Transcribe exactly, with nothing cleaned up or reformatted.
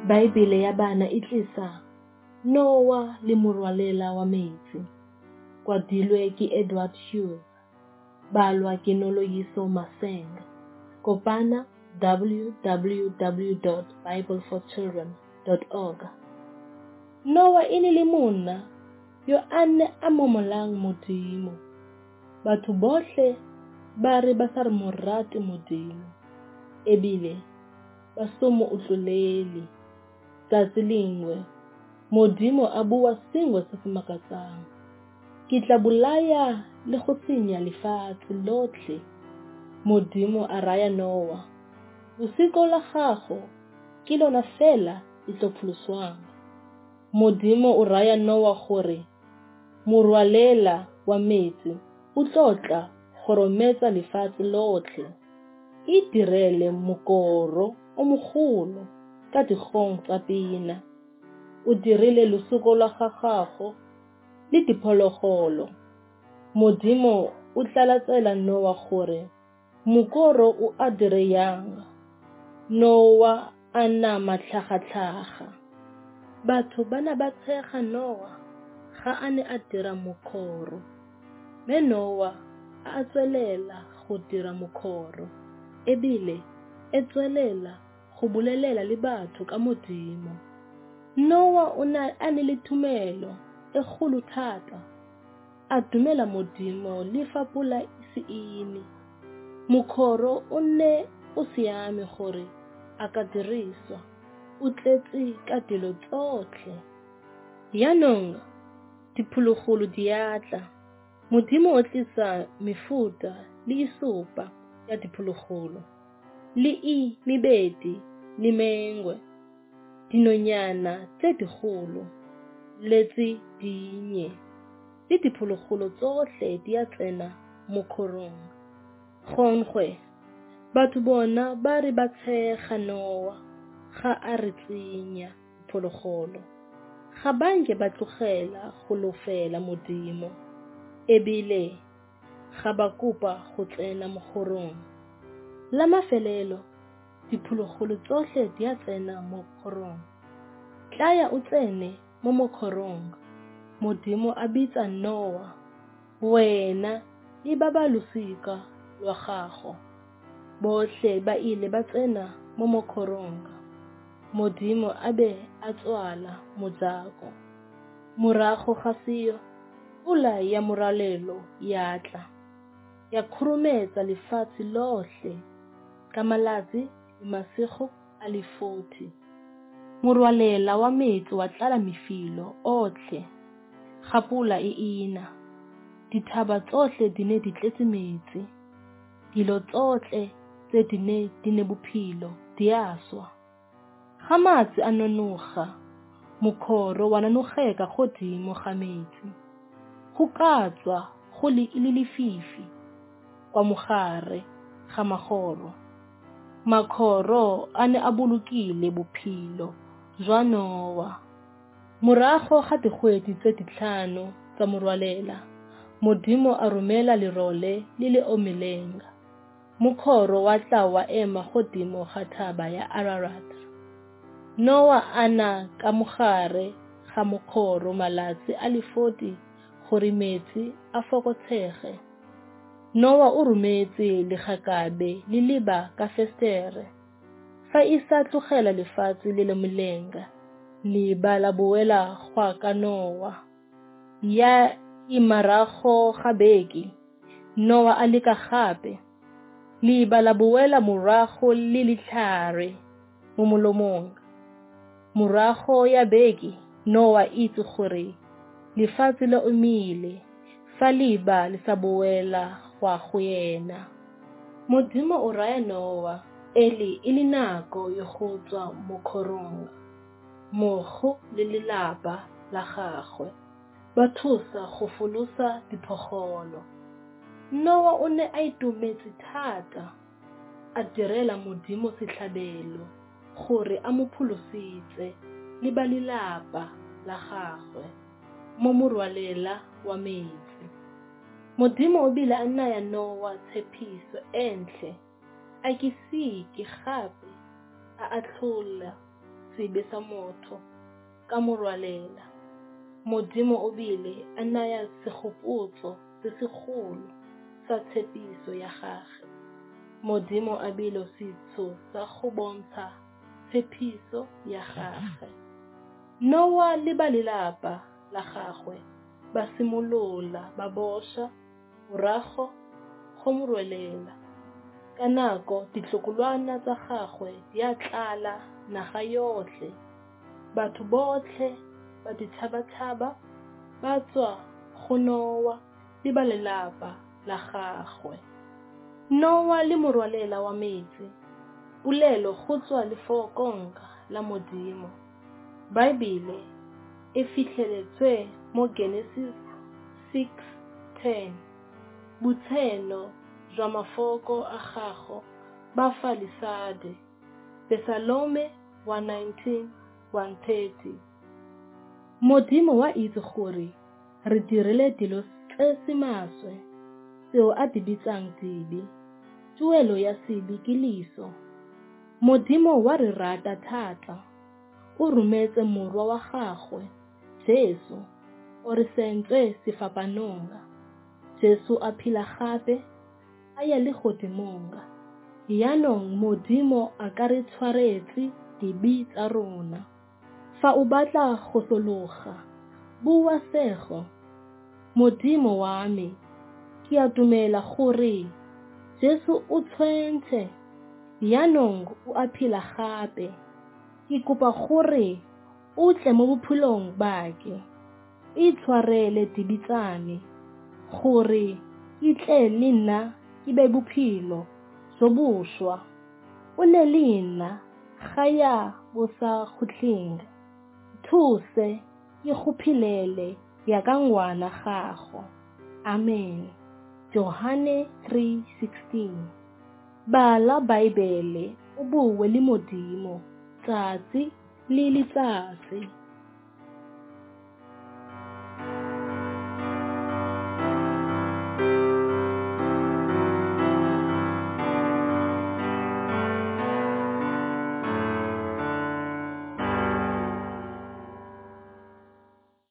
Baebele ya bana e tlisa Noah le morwalela wa metsi. Kwadilwe ke Edward Hughes. Balwa ke Noloyiso Masenga. Kopana w w w dot bible for children dot org. Noah e ne le monna yo a ne a momolang Modimo. Batho bohle ba re ba sa re mo rate Modimo, ebile ba so mo utlolele. Tsatsi lengwe Modimo a bua sengwe se se makatsang. Ke tla bolaya le go senya lefatshe lotlhe. Modimo a raya Noah, bosiko la gago ke lona fela le tlo pholoswang. Modimo o raya Noah gore morwalela wa metsi o tlotla gorometsa lefatshe lotlhe. E direle mokoro o mogolo ka digong tsa pina. O dirile lesoko la gago le diphologolo. Modimo o tlalatsela Noah gore mokoro o a dire yang. Noah a nama tlhagatlhaga. Batho bana ba tshega Noah ga a ne a dira mokoro. Me Noah a tswelela go dira mokoro, ebile e tswelela go bolelela le batho ka Modimo. Noah o ne a ne le tumelo e kgolo thata. A dumela Modimo le fa pula se ine. Mokoro o ne o siame gore a ka diriswa. O tletse ka dilo tsotlhe. Yaanong diphologolo di atla. Modimo o tlisa mefuta le isopa ya diphologolo, le i mebedi le mengwe, dinonyana tse digolo le tse dinnye. Le diphologolo tsohle di a tsena mo korong. Gongwe batho bona ba re ba tshega Noah ga a re tsenya diphologolo. Ga banke ba tlogela go lofela Modimo, ebile ga ba kopa go tsena mo korong. La mafelelo diphologolo tsohle di a tsena mo korong. Tlaya o tsene mo mokorong. Modimo a bitsa Noah, wena le ba ba losika lwa gago. Bohle ba ile ba tsena mo mokorong. Modimo a be a tswala motsako. Morago ga seo pula ya moralelo ya tla, ya khurumetsa lefatshe lohle ka malatsi le masigo a le forty. Morwalela wa metsi wa tlala mefilo otlhe. Ga pula e ina, dithaba tsohle di ne di tletse metsi. Dilo tsotle tse di ne di ne bophelo di a swa. Ga matsi a nonoga, mokoro wa nanogeka godimo ga metsi. Go ka tswa go le lefifi kwa mogare ga magoro. Makoro a ne a bolokile bophelo jwa Noah. Morago ga dikgwedi tse ditlhano tsa morwalela, Modimo a romela lerole le le omelenga. Mokoro wa tla wa ema godimo ga thaba ya Ararat. Noah ana ka mogare ga mokoro malatsi a le forty gore metsi a fokotsege. Noah o rometse legakabe le leba ka festere. Fa isa tlogela lefatshe le le molenga, leba la boela gwa ka Noah. Ya imarago ga beke, Noah a leka gape. Leba la boela morago le letlhare mo molomong. Morago ya beke, Noah itse gore lefatshe le omile. Fa leba le sa boela gwa go yena. Modimo o raya Noah ele e le nako yo go tswa mo korong. Mogo le lelapa la gagwe ba thusa go folosa diphogolo. Noah o ne a itumetse thata. A direla Modimo setlhabelo gore a mo pholositse le ba lelapa la gagwe mo morwalela wa metsi. Modimo o bile a naya Noah tshepiso entle. A ke sike gape a atlhola sebe sa motho ka morwalela. Modimo o bile a naya segopotso se segolo sa tshepiso ya gagwe. Modimo a bile setso sa go bontsha tshepiso ya gagwe. Noa le ba lelapa la gagwe ba simolola ba bosha morago go morwalela. Ka nako ditlokolwana tsa gagwe di a tlala naga yotlhe. Batho botlhe ba ditšhabatšhaba ba tswa go Noa le ba lelapa la gagwe. Noa le morwalela wa metsi. Polelo go tswa lefokong la Modimo. Baebile e fitlheletswe mo Genesis six ten. Botshelo jwa mafoko a gago ba falisade. Psalme one nineteen one thirty. Modimo wa itse gore re dirile dilo tse se maswe tseo a di bitsang dibe. Tuelo ya sebi ke leso. Modimo wa re rata thata. O rometse morwa wa gagwe Jesu o re sentswe sefapanong. Jesu a phela gape a ya le godimong. Yaanong Modimo a ka re tshwaretse dibe tsa rona. Fa o batla go sologa, bua sego. Modimo wa me, ke a dumela gore Jesu o tshwentse, yaanong o a phela gape. Ke kopa gore o tle mo bophelong bake. E tshwarele dibitsane gore ke tle le nna ke be bophelo jo bošwa. O ne le nna ga ya bo sa khutleng. Thuse ke go philele ya ka ngwana gago. Amen. Johane three sixteen. Bala Baebele o bue le Modimo tsatsi le letsatsi.